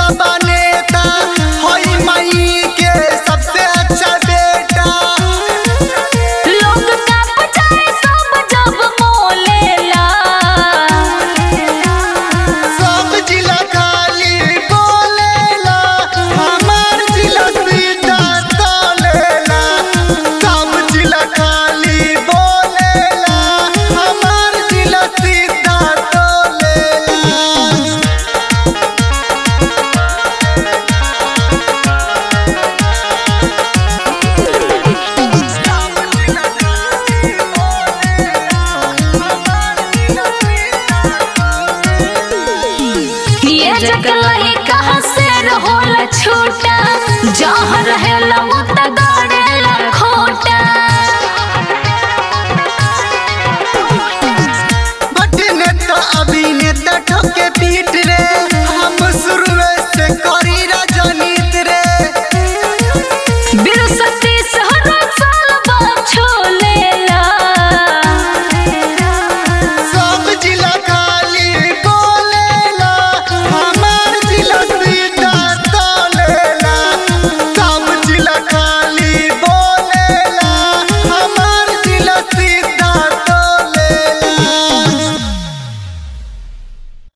बाबा नेता होई माई के सबसे अच्छा बेटा। लोग का बचाए सब जब मोलेला, सब जिला खाली बोलेला, हमार जिला सीधा तोलेला। सब जिला खाली बोलेला, हमार जिला सीधा तोलेला। ये जगलही कहाँ से रहोला छूटा, जहाँ रहेला वो तक